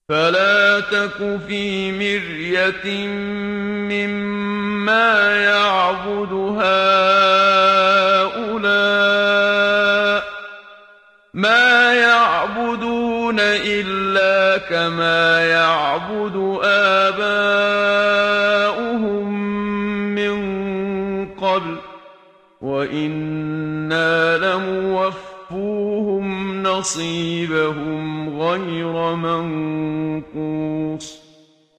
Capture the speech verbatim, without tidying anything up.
فلا تك في مرية مما يعبد هؤلاء ما يعبدون إلا كما يعبد آباؤهم من قبل وإنا لموفوهم نصيبهم غير منقوص